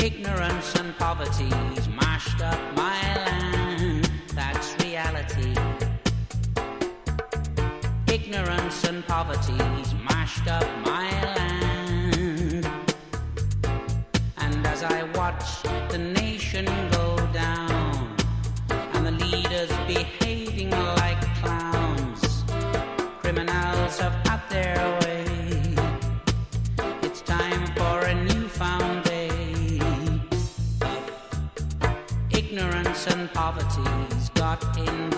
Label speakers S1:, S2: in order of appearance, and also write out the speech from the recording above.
S1: Ignorance and poverty's mashed up my land. That's reality. Ignorance and poverty's mashed up my land. And as I watch the nation go down, and the leaders behaving like clowns, criminals have had their way. It's time for a newfound day. Ignorance and poverty's got in the